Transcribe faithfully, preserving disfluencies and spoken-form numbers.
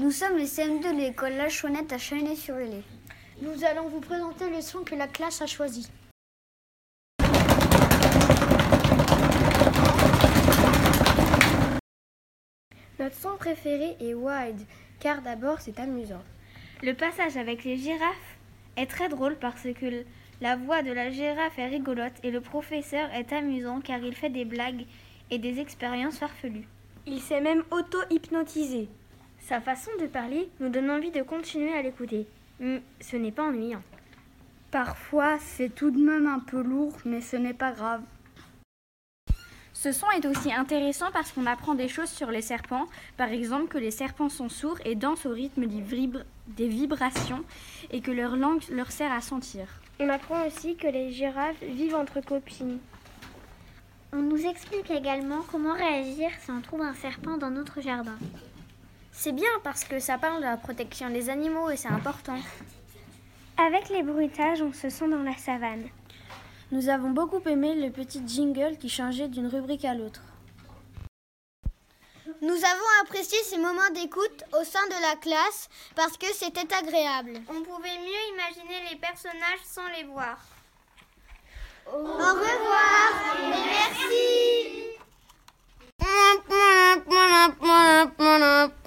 Nous sommes les C M deux de l'école La Chouanette à Chênay-sur-Lay. Nous allons vous présenter le son que la classe a choisi. Notre son préféré est Wild, car d'abord c'est amusant. Le passage avec les girafes est très drôle parce que la voix de la girafe est rigolote et le professeur est amusant car il fait des blagues et des expériences farfelues. Il s'est même auto-hypnotisé. Sa façon de parler nous donne envie de continuer à l'écouter. Mais ce n'est pas ennuyant. Parfois, c'est tout de même un peu lourd, mais ce n'est pas grave. Ce son est aussi intéressant parce qu'on apprend des choses sur les serpents, par exemple que les serpents sont sourds et dansent au rythme des, vibra- des vibrations et que leur langue leur sert à sentir. On apprend aussi que les girafes vivent entre copines. On nous explique également comment réagir si on trouve un serpent dans notre jardin. C'est bien parce que ça parle de la protection des animaux et c'est important. Avec les bruitages, on se sent dans la savane. Nous avons beaucoup aimé le petit jingle qui changeait d'une rubrique à l'autre. Nous avons apprécié ces moments d'écoute au sein de la classe parce que c'était agréable. On pouvait mieux imaginer les personnages sans les voir. Au revoir et merci.